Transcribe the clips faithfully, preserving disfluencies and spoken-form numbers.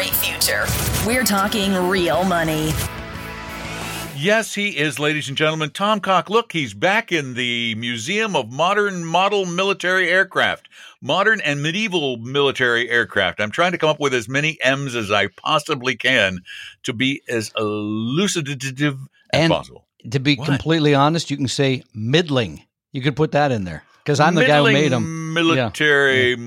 bright future. We're talking real money. Yes, he is, ladies and gentlemen. Tom Cock, look, he's back in the Museum of Modern Model Military Aircraft. Modern and medieval military aircraft. I'm trying to come up with as many M's as I possibly can to be as elucidative as and possible. To be what? completely honest, you can say middling. You could put that in there because I'm the guy who made them. Military yeah.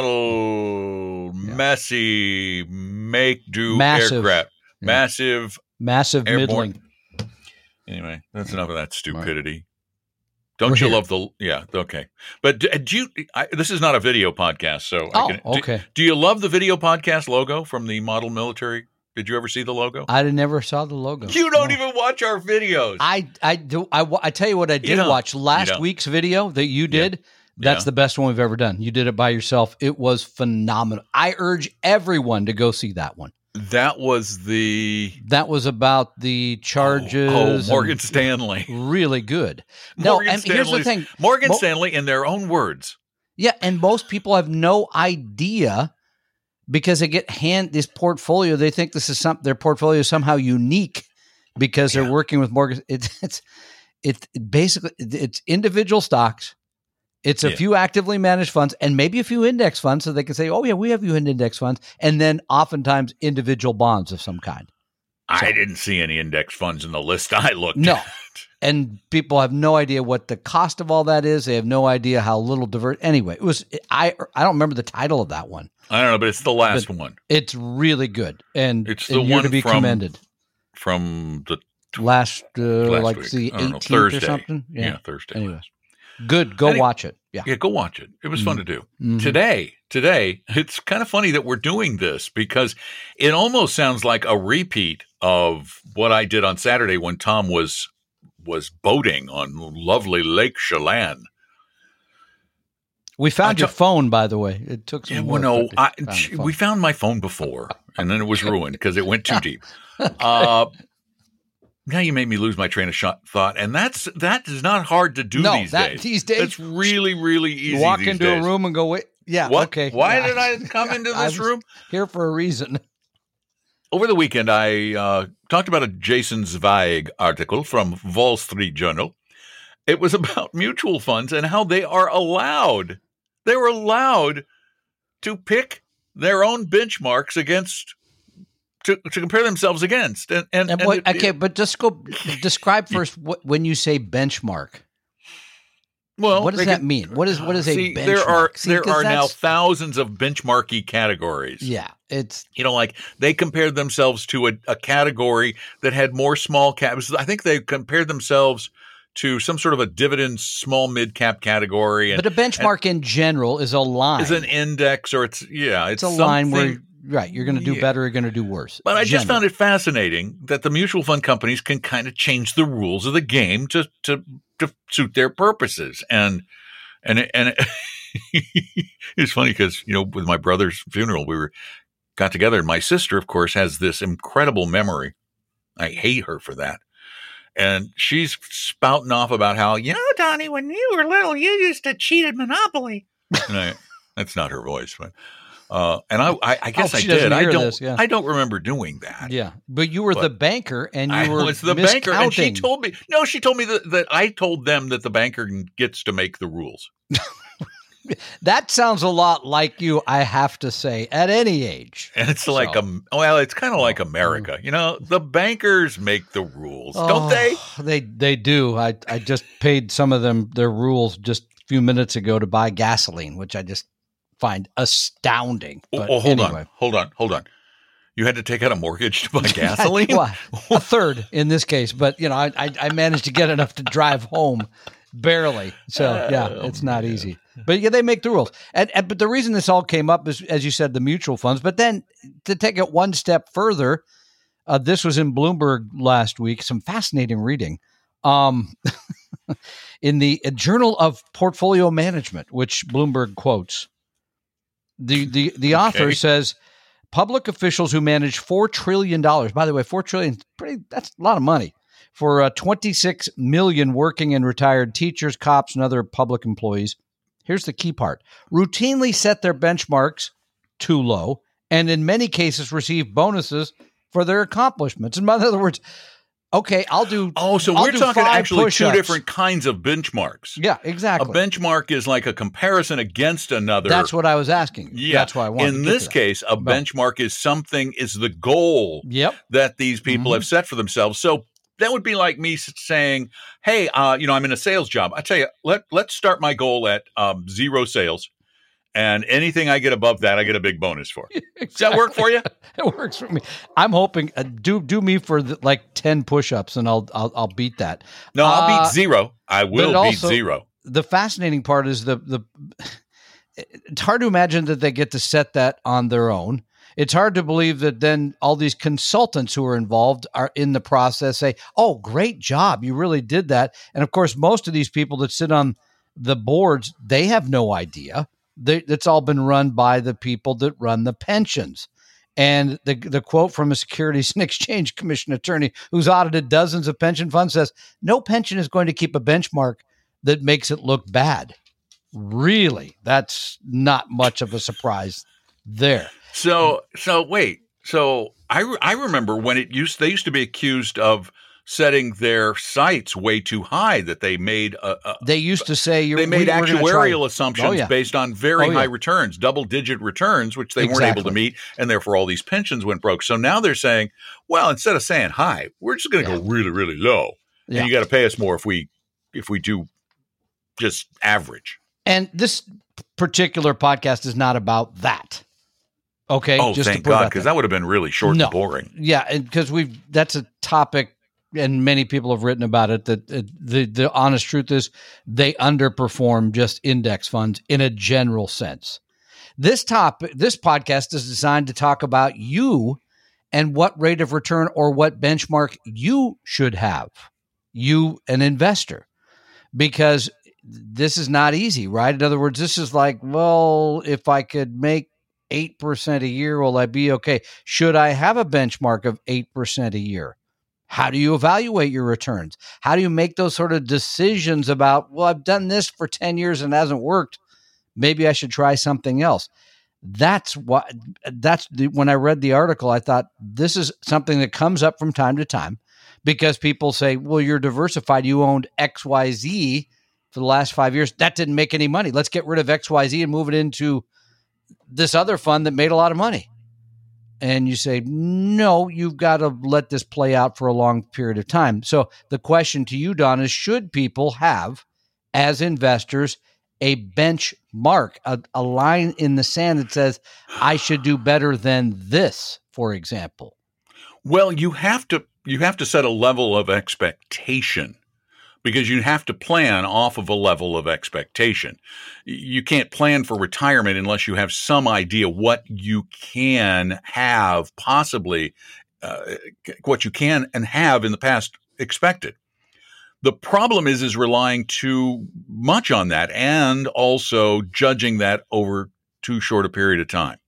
model, yeah. messy, make do Massive. aircraft. Yeah. Massive. Massive airborne. middling. Anyway, that's enough of that stupidity. Don't We're you here. love the, yeah, okay. But do, do you, I, this is not a video podcast, so. Oh, I can, okay. Do, do you love the video podcast logo from the Model Military? Did you ever see the logo? I never saw the logo. You don't no. even watch our videos. I, I do. I, I tell you what I did watch last week's video that you did. Yeah. That's yeah. the best one we've ever done. You did it by yourself. It was phenomenal. I urge everyone to go see that one. That was the... That was about the charges. Oh, oh Morgan Stanley. Really good. Morgan no, and here's the thing. Morgan Mo- Stanley in their own words. Yeah, and most people have no idea because they get hand this portfolio. They think this is some their portfolio is somehow unique because they're yeah. working with Morgan. It, it's it's basically it's individual stocks. It's a yeah. few actively managed funds and maybe a few index funds so they can say, oh, yeah, we have you in index funds. And then oftentimes individual bonds of some kind. So, I didn't see any index funds in the list I looked no. at. And people have no idea what the cost of all that is. They have no idea how little divert. Anyway, it was I I don't remember the title of that one. I don't know, but it's the last but one. It's really good. And it's the and one to be from, commended. From the last, uh, last like week. the eighteenth Thursday. or something. Yeah, yeah Thursday. Anyway. Good. Go think, watch it. Yeah. Yeah, go watch it. It was mm-hmm. fun to do. Mm-hmm. Today, today, it's kind of funny that we're doing this because it almost sounds like a repeat of what I did on Saturday when Tom was was boating on lovely Lake Chelan. We found I your t- phone, by the way. It took some yeah, work. Well, no, I, found we found my phone before, and then it was ruined because it went too deep. okay. Uh Now you made me lose my train of shot thought, and that's that is not hard to do no, these that, days. These days, it's really, really easy. You walk these into days. a room and go, "Wait, yeah, what? okay." Why yeah. did I come into this room? Here for a reason. Over the weekend, I uh, talked about a Jason Zweig article from Wall Street Journal. It was about mutual funds and how they are allowed. They were allowed to pick their own benchmarks against. To, to compare themselves against. And, and, and, and what, it, okay, but just go describe first what, when you say benchmark. Well, what does that can, mean? What is what is see, a benchmark? There are see, there are now that's... thousands of benchmarky categories. Yeah, it's you know, like they compared themselves to a, a category that had more small caps. I think they compared themselves to some sort of a dividend small mid cap category. And, but a benchmark in general is a line. Is an index, or it's yeah, it's it's a something, line where. Right, you're going to do yeah. better, you're going to do worse. But I Generally. just found it fascinating that the mutual fund companies can kind of change the rules of the game to to, to suit their purposes. And and and it, it's funny because, you know, with my brother's funeral, we were got together, and my sister, of course, has this incredible memory. I hate her for that. And she's spouting off about how, you know, Donnie, when you were little, you used to cheat at Monopoly. And I, that's not her voice, but. Uh, and I, I, I guess oh, I did. I don't. This, yeah. I don't remember doing that. Yeah, but you were but the banker, and you I were was the miscounting. banker, and she told me. No, she told me that, that I told them that the banker gets to make the rules. That sounds a lot like you. I have to say, at any age, and it's so. like a well, it's kind of like America. You know, the bankers make the rules, oh, don't they? They they do. I I just paid some of them their rules just a few minutes ago to buy gasoline, which I just. Find astounding. Oh, oh, hold anyway. on, hold on, hold on. You had to take out a mortgage to buy gasoline? Well, a third in this case, but you know, I, I I managed to get enough to drive home, barely. So yeah, oh, it's not man. easy. But yeah, they make the rules. And, and but the reason this all came up is, as you said, the mutual funds. But then to take it one step further, uh, this was in Bloomberg last week. Some fascinating reading. Um, in the Journal of Portfolio Management, which Bloomberg quotes. The the the author okay. says public officials who manage four trillion dollars. By the way, four trillion dollars, pretty that's a lot of money for uh, twenty-six million working and retired teachers, cops, and other public employees. Here's the key part: routinely set their benchmarks too low and in many cases receive bonuses for their accomplishments. In other words, okay, I'll do. Oh, so I'll we're do talking five actually push-ups. two different kinds of benchmarks. Yeah, exactly. A benchmark is like a comparison against another. That's what I was asking. Yeah. That's why I wanted In to get this to that. case, a Well, benchmark is something, is the goal Yep. that these people Mhm. have set for themselves. So that would be like me s- saying, hey, uh, you know, I'm in a sales job. I tell you, let, let's start my goal at um, zero sales. And anything I get above that, I get a big bonus for. Does that work for you? It works for me. I'm hoping uh, do do me for the, like ten push-ups, and I'll I'll, I'll beat that. No, I'll Uh, beat zero. I will beat also- zero. The fascinating part is the the. It's hard to imagine that they get to set that on their own. It's hard to believe that then all these consultants who are involved are in the process say, "Oh, great job, you really did that." And of course, most of these people that sit on the boards, they have no idea. They, it's all been run by the people that run the pensions. And the the quote from a Securities and Exchange Commission attorney who's audited dozens of pension funds says, "No pension is going to keep a benchmark that makes it look bad." Really, that's not much of a surprise there. So, so wait. So I, re- I remember when it used, they used to be accused of setting their sights way too high, that they made a, a They used to say you're, they made we, we're gonna actuarial try- assumptions Oh, yeah. based on very Oh, yeah. high returns, double digit returns, which they weren't able to Exactly. meet. And therefore all these pensions went broke. So now they're saying, well, instead of saying high, we're just going to Yeah. go really, really low. Yeah. And you got to pay us more if we, if we do just average. And this particular podcast is not about that. Okay. Oh, just to thank put it God. out Cause there. that would have been really short No. and boring. Yeah, because we've that's a topic, and many people have written about it. That uh, the the honest truth is they underperform just index funds in a general sense. This topic, this podcast is designed to talk about you and what rate of return or what benchmark you should have, you an investor, because this is not easy, right? In other words, this is like, well, if I could make eight percent a year, will I be okay? Should I have a benchmark of eight percent a year? How do you evaluate your returns? How do you make those sort of decisions about, well, I've done this for ten years and it hasn't worked. Maybe I should try something else. That's what, that's the, when I read the article, I thought this is something that comes up from time to time because people say, well, you're diversified. You owned X Y Z for the last five years. That didn't make any money. Let's get rid of X Y Z and move it into this other fund that made a lot of money. And you say, no, you've got to let this play out for a long period of time. So the question to you, Don, is should people have, as investors, a benchmark, a, a line in the sand that says, I should do better than this, for example? Well, you have to, you have to set a level of expectation, because you have to plan off of a level of expectation. You can't plan for retirement unless you have some idea what you can have, possibly uh, what you can and have in the past expected. The problem is, is relying too much on that and also judging that over too short a period of time.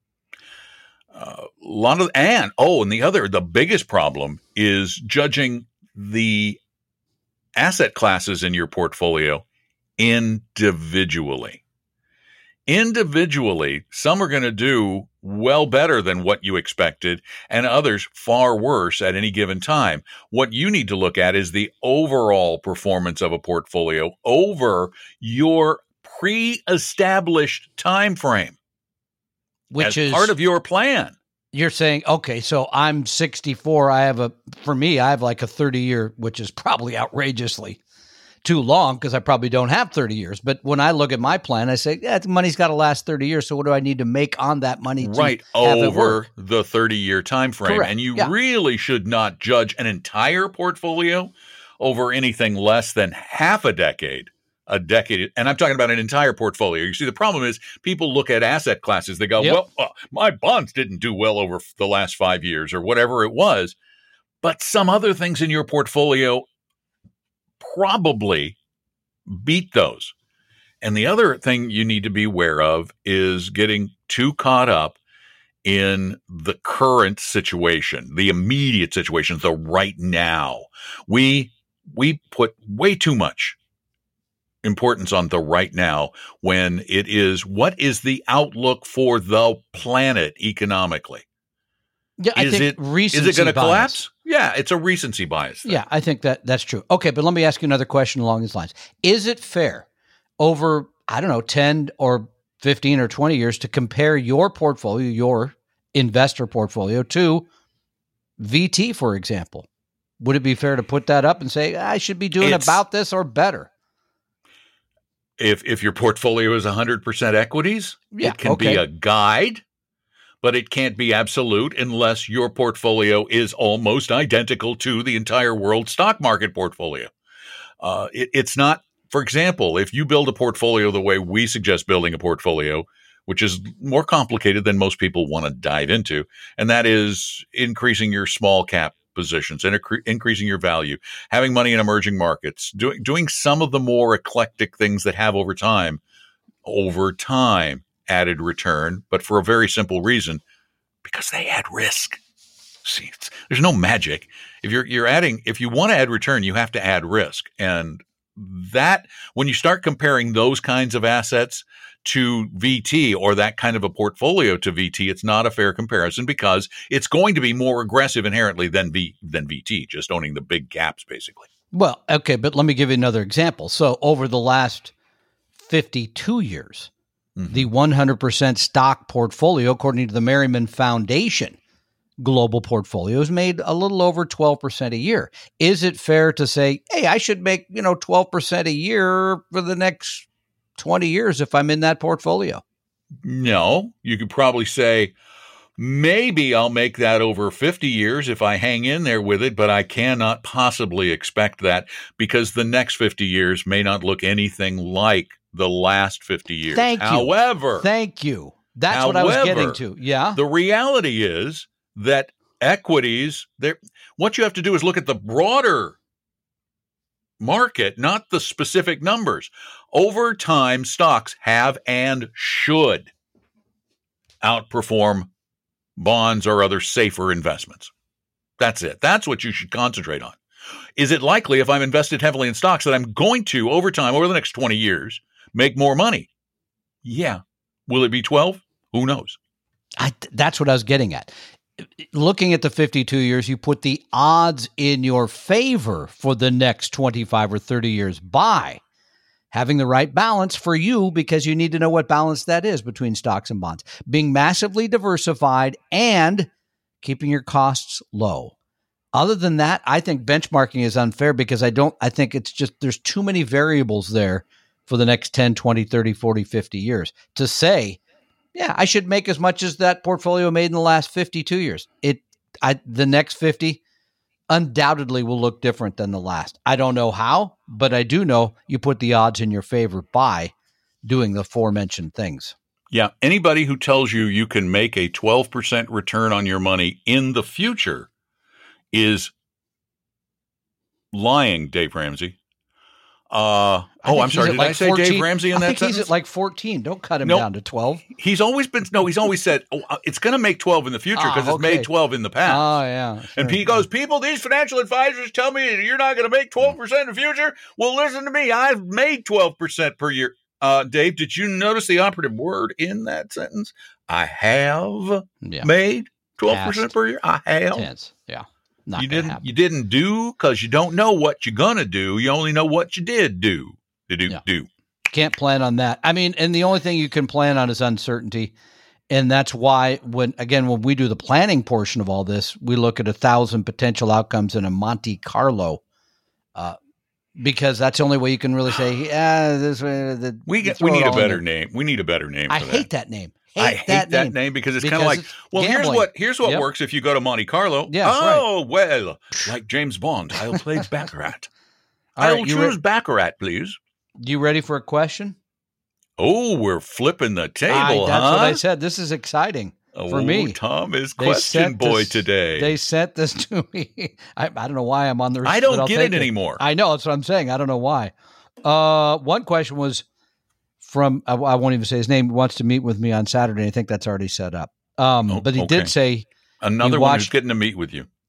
Uh, a lot of, and, oh, and the other, the biggest problem is judging the asset classes in your portfolio individually. Individually, some are going to do well better than what you expected, and others far worse at any given time. What you need to look at is the overall performance of a portfolio over your pre-established time frame, Which as is part of your plan. You're saying, okay, so I'm sixty-four. I have a, for me, I have like a thirty year, which is probably outrageously too long because I probably don't have thirty years. But when I look at my plan, I say, yeah, the money's got to last thirty years. So what do I need to make on that money to Right, have it over work? the thirty-year time frame. Correct, And you yeah. really should not judge an entire portfolio over anything less than half a decade. A decade, and I'm talking about an entire portfolio. You see, the problem is people look at asset classes. They go, Yep. well, uh, my bonds didn't do well over the last five years or whatever it was. But some other things in your portfolio probably beat those. And the other thing you need to be aware of is getting too caught up in the current situation, the immediate situation, the right now. We, we put way too much importance on the right now when it is, what is the outlook for the planet economically? Yeah, I is think it recency is it going to bias. collapse? Yeah, it's a recency bias thing. Yeah, I think that that's true. Okay, but let me ask you another question along these lines. Is it fair over, I don't know, ten or fifteen or twenty years to compare your portfolio, your investor portfolio, to V T, for example? Would it be fair to put that up and say, I should be doing It's- about this or better? If if your portfolio is one hundred percent equities, Yeah, it can okay. be a guide, but it can't be absolute unless your portfolio is almost identical to the entire world stock market portfolio. Uh, it, it's not, for example, if you build a portfolio the way we suggest building a portfolio, which is more complicated than most people want to dive into, and that is increasing your small cap positions and incre- increasing your value, having money in emerging markets, doing doing some of the more eclectic things that have over time, over time added return, but for a very simple reason, because they add risk. See, it's, there's no magic. If you're you're adding, if you want to add return, you have to add risk, and that when you start comparing those kinds of assets to V T or that kind of a portfolio to V T, it's not a fair comparison because it's going to be more aggressive inherently than V than V T, just owning the big gaps, basically. Well, okay, but let me give you another example. So over the last fifty-two years, mm-hmm. the one hundred percent stock portfolio, according to the Merriman Foundation, global portfolio has made a little over twelve percent a year. Is it fair to say, hey, I should make, you know, twelve percent a year for the next twenty years if I'm in that portfolio? No, you could probably say, maybe I'll make that over fifty years if I hang in there with it, but I cannot possibly expect that because the next fifty years may not look anything like the last fifty years. Thank you. However, Thank you. That's however, what I was getting to. Yeah. The reality is that equities, what you have to do is look at the broader market, not the specific numbers. Over time, stocks have and should outperform bonds or other safer investments. That's it. That's what you should concentrate on. Is it likely if I'm invested heavily in stocks that I'm going to, over time, over the next twenty years, make more money? Yeah. Will it be twelve? Who knows? I, that's what I was getting at. Looking at the fifty-two years, you put the odds in your favor for the next twenty-five or thirty years by having the right balance for you, because you need to know what balance that is between stocks and bonds, being massively diversified and keeping your costs low. Other than that, I think benchmarking is unfair because I don't, I think it's just, there's too many variables there for the next ten, twenty, thirty, forty, fifty years to say, yeah, I should make as much as that portfolio made in the last fifty-two years. It, I, the next fifty undoubtedly will look different than the last. I don't know how, but I do know you put the odds in your favor by doing the aforementioned things. Yeah. Anybody who tells you you can make a twelve percent return on your money in the future is lying, Dave Ramsey. Uh, oh, I'm sorry. Did like I say fourteen? Dave Ramsey in I that think sentence? he's at like fourteen. Don't cut him Nope. down to twelve. He's always been, no, he's always said, oh, it's going to make twelve in the future because Ah, it's made okay. twelve in the past. Oh, yeah. Sure. And he goes, people, these financial advisors tell me that you're not going to make twelve percent in the future. Well, listen to me. I've made twelve percent per year. Uh, Dave, did you notice the operative word in that sentence? I have Yeah. made twelve percent Past per year. I have. tense. Yeah. Not You gonna didn't. happen. You didn't do because you don't know what you're gonna do. You only know what you did do. To do Yeah. do. Can't plan on that. I mean, and the only thing you can plan on is uncertainty. And that's why when, again, when we do the planning portion of all this, we look at a thousand potential outcomes in a Monte Carlo, uh, because that's the only way you can really say, yeah, this way. The, We you get. throw We it need a all in better there. name. We need a better name. I for hate that. that name. I hate that, name. name because it's kind Because of like, it's well, here's gambling. what here's what Yep. works if you go to Monte Carlo. Yeah, that's oh well, like James Bond, I'll play Baccarat. All I'll right, you choose re- Baccarat, please. You ready for a question? Oh, we're flipping the table, I, that's huh? what I said. This is exciting for oh, me. Tom is They question sent boy this- today. They sent this to me. I, I don't know why I'm on the. I but don't I'll get take it anymore. I know, that's what I'm saying. I don't know why. Uh, one question was from I, I won't even say his name. He wants to meet with me on Saturday. I think that's already set up. Um, Oh, but he okay. did say Another he one who's watched- getting to meet with you.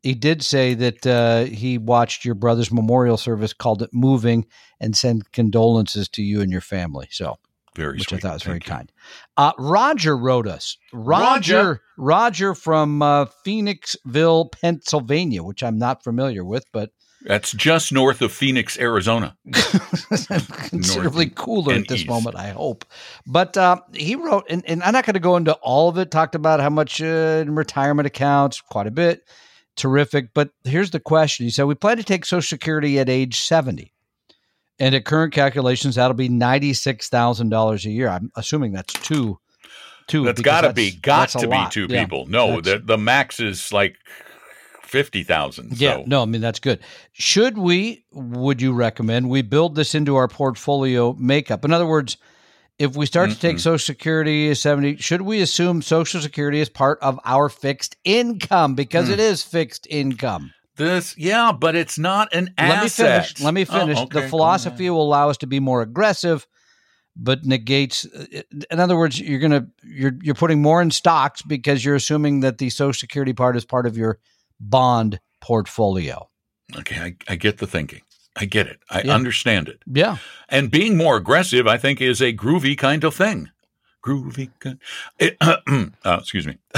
he did say that uh, he watched your brother's memorial service, called it moving, and sent condolences to you and your family. So, very which sweet. I thought was very Thank you. kind. Uh, Roger wrote us. Roger, Roger, Roger from uh, Phoenixville, Pennsylvania, which I'm not familiar with, but That's just north of Phoenix, Arizona. considerably North cooler and at this east. moment, I hope. But uh, he wrote, and, and I'm not going to go into all of it, talked about how much uh, in retirement accounts, quite a bit. Terrific. But here's the question. He said, we plan to take Social Security at age seventy. And at current calculations, that'll be ninety-six thousand dollars a year. I'm assuming that's two. two That's because got to be, got that's a to be lot. two Yeah. people. No, That's- the, the max is like fifty thousand. Yeah, So. no, I mean, that's good. Should we, would you recommend we build this into our portfolio makeup? In other words, if we start to take Mm-mm. Social Security as seventy, should we assume Social Security is part of our fixed income? Because Mm. it is fixed income. This, yeah, but it's not an Let me asset. finish. Let me finish. Oh, okay, The go philosophy on. will allow us to be more aggressive, but negates. In other words, you're gonna you're you're putting more in stocks because you're assuming that the Social Security part is part of your bond portfolio. Okay, I, I get the thinking. I get it. I Yeah. understand it. Yeah. And being more aggressive, I think, is a groovy kind of thing. Groovy kind. It, uh, excuse me.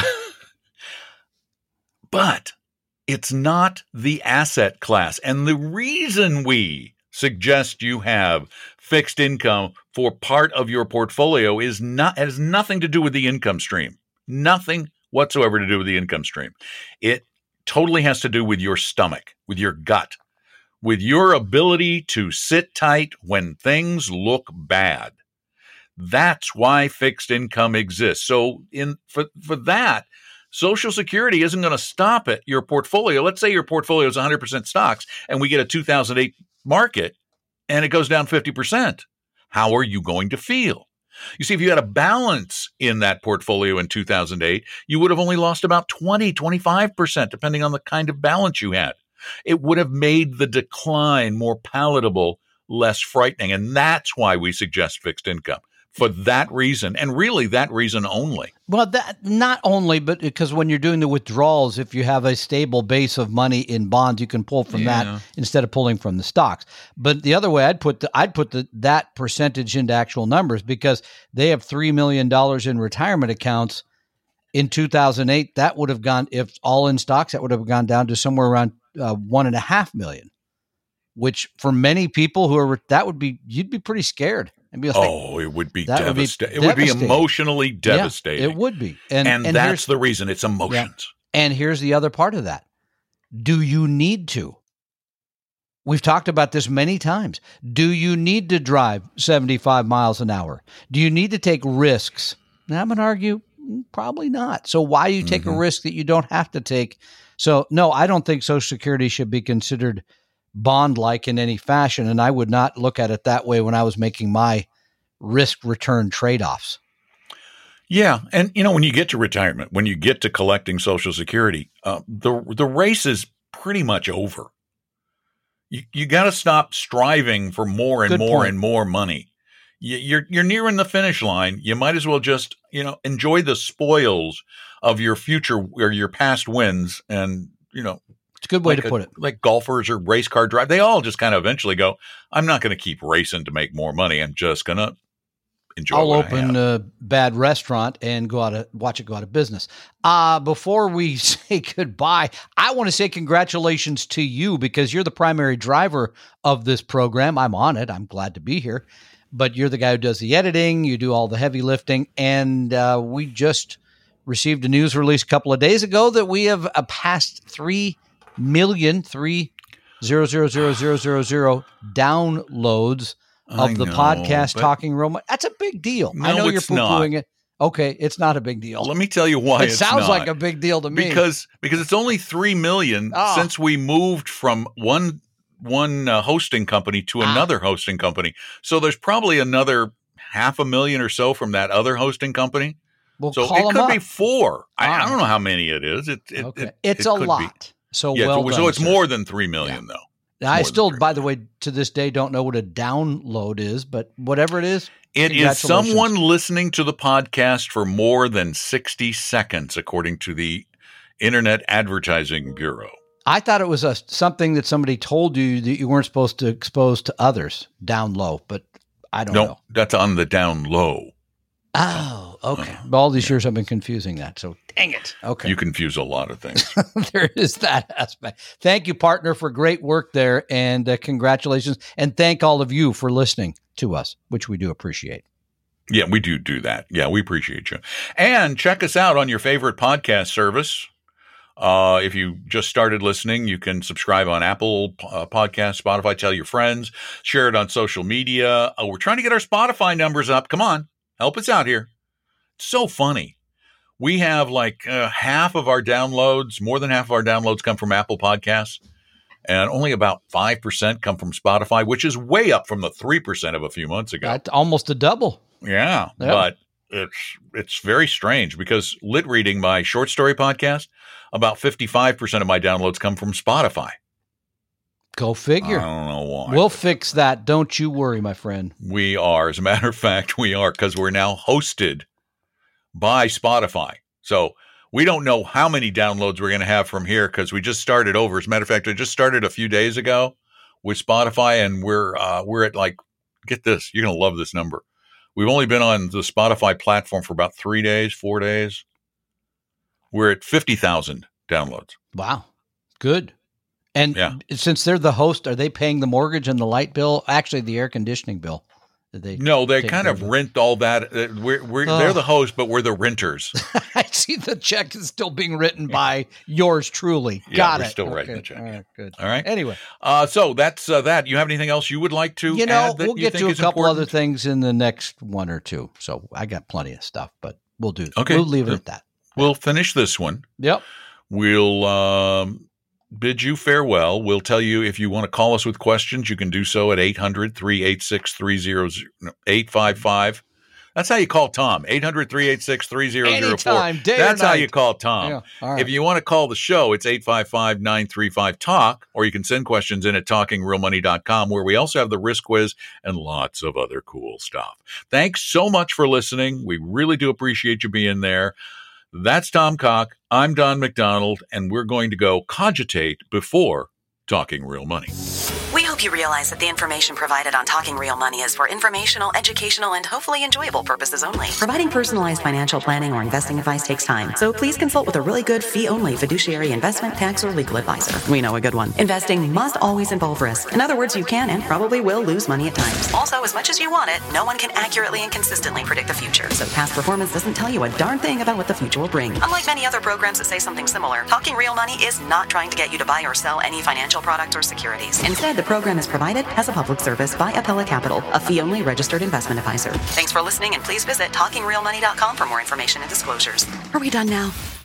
But it's not the asset class. And the reason we suggest you have fixed income for part of your portfolio is not has nothing to do with the income stream. Nothing whatsoever to do with the income stream. It totally has to do with your stomach, with your gut, with your ability to sit tight when things look bad. That's why fixed income exists. So in for, for that, Social Security isn't going to stop at your portfolio. Let's say your portfolio is one hundred percent stocks and we get a two thousand eight market and it goes down fifty percent. How are you going to feel? You see, if you had a balance in that portfolio in two thousand eight, you would have only lost about twenty, twenty-five percent, depending on the kind of balance you had. It would have made the decline more palatable, less frightening. And that's why we suggest fixed income. For that reason, and really that reason only. Well, that not only, but because when you're doing the withdrawals, if you have a stable base of money in bonds, you can pull from Yeah. that instead of pulling from the stocks. But the other way, I'd put the I'd put the that percentage into actual numbers because they have three million dollars in retirement accounts. In two thousand eight, that would have gone, if all in stocks, that would have gone down to somewhere around uh, one and a half million. Which for many people who are that would be you'd be pretty scared. And be like, Oh, it would be that would be devastating. It would be devastating. emotionally yeah, devastating. it would be, and and, and that's here's- the reason. It's emotions. And here's the other part of that. Do you need to? We've talked about this many times. Do you need to drive seventy-five miles an hour? Do you need to take risks? Now, I'm going to argue mm, probably not. So why you take Mhm. a risk that you don't have to take? So no, I don't think Social Security should be considered bond-like in any fashion. And I would not look at it that way when I was making my risk-return trade-offs. Yeah, and you know, when you get to retirement, when you get to collecting Social Security, uh, the the race is pretty much over. You you got to stop striving for more and Good more point. and more money. You, you're you're nearing the finish line. You might as well just you know enjoy the spoils of your future or your past wins, and you know. It's a good way like to a- put it. Like golfers or race car drive, they all just kind of eventually go, I'm not going to keep racing to make more money. I'm just going to enjoy I'll what I open have. a bad restaurant and go out of watch it go out of business. Uh, before we say goodbye, I want to say congratulations to you because you're the primary driver of this program. I'm on it. I'm glad to be here. But you're the guy who does the editing. You do all the heavy lifting. And uh, we just received a news release a couple of days ago that we have uh, passed three million, three zero zero zero zero zero zero downloads of I the know, podcast but Talking Real Money. That's a big deal. I No, know you're it's not. poo-pooing it. Okay, it's not a big deal. Let me tell you why it it's sounds not. like a big deal to me. because because it's only three million Oh. since we moved from one one uh, hosting company to Ah. another hosting company. So there's probably another half a million or so from that other hosting company. we'll So call it them could up. be four. I, All I right. don't know how many it is. It, it, okay. it- it's it a could be. lot. So Yeah, well so, done, so it's sir. more than three million though. I more than still, three by the way, to this day, don't know what a download is, but whatever it is, It is congratulations. someone listening to the podcast for more than sixty seconds, according to the Internet Advertising Bureau. I thought it was a something that somebody told you that you weren't supposed to expose to others down low, but I don't no, know. That's on the down low. Oh, okay. Uh, All these yeah. years I've been confusing that. So dang it. Okay. You confuse a lot of things. There is that aspect. Thank you, partner, for great work there. And uh, congratulations. And thank all of you for listening to us, which we do appreciate. Yeah, we do do that. Yeah, we appreciate you. And check us out on your favorite podcast service. Uh, if you just started listening, you can subscribe on Apple uh, Podcasts, Spotify, tell your friends, share it on social media. Uh, we're trying to get our Spotify numbers up. Come on, help us out here. It's so funny. We have like uh, half of our downloads, more than half of our downloads come from Apple Podcasts, and only about five percent come from Spotify, which is way up from the three percent of a few months ago. That's almost a double. Yeah, Yep. but it's it's very strange because Lit Reading, my short story podcast, about fifty-five percent of my downloads come from Spotify. Go figure. I don't know why. We'll fix that. Don't you worry, my friend. We are. As a matter of fact, we are, because we're now hosted by Spotify. So we don't know how many downloads we're going to have from here because we just started over. As a matter of fact, I just started a few days ago with Spotify, and we're uh, we're at like, get this, you're going to love this number. We've only been on the Spotify platform for about three days, four days. We're at fifty thousand downloads. Wow. Good. And Yeah. since they're the host, are they paying the mortgage and the light bill? Actually, the air conditioning bill. Did they No, they take kind care of it? rent all that. Uh, We're, we're, Oh. They're the host, but we're the renters. I see the check is still being written by yours truly. Yeah, Got we're it. still writing Okay. the check, All yeah. right, good. All right. Anyway, Uh, so that's uh, that. You have anything else you would like to you know, add that we'll you get think to a is couple important? other things in the next one or two. So I got plenty of stuff, but we'll do. Okay. We'll leave it at that. We'll finish this one. Yep. We'll um, bid you farewell. We'll tell you if you want to call us with questions, you can do so at eight hundred, three eight six, three zero zero, eight five five. That's how you call Tom, eight hundred, three eight six, three zero zero four. Anytime, day or That's how night. you call Tom. Yeah. All right. If you want to call the show, it's eight five five, nine three five, talk, or you can send questions in at talking real money dot com, where we also have the risk quiz and lots of other cool stuff. Thanks so much for listening. We really do appreciate you being there. That's Tom Cock. I'm Don McDonald, and we're going to go cogitate before talking real money. We hope you realize that the information provided on Talking Real Money is for informational, educational, and hopefully enjoyable purposes only. Providing personalized financial planning or investing advice takes time, so please consult with a really good fee-only fiduciary investment, tax, or legal advisor. We know a good one. Investing must always involve risk. In other words, you can and probably will lose money at times. Also, as much as you want it, no one can accurately and consistently predict the future, so past performance doesn't tell you a darn thing about what the future will bring. Unlike many other programs that say something similar, Talking Real Money is not trying to get you to buy or sell any financial product or securities. Instead, the program is provided as a public service by Apella Capital, a fee-only registered investment advisor. Thanks for listening, and please visit talking real money dot com for more information and disclosures. Are we done now?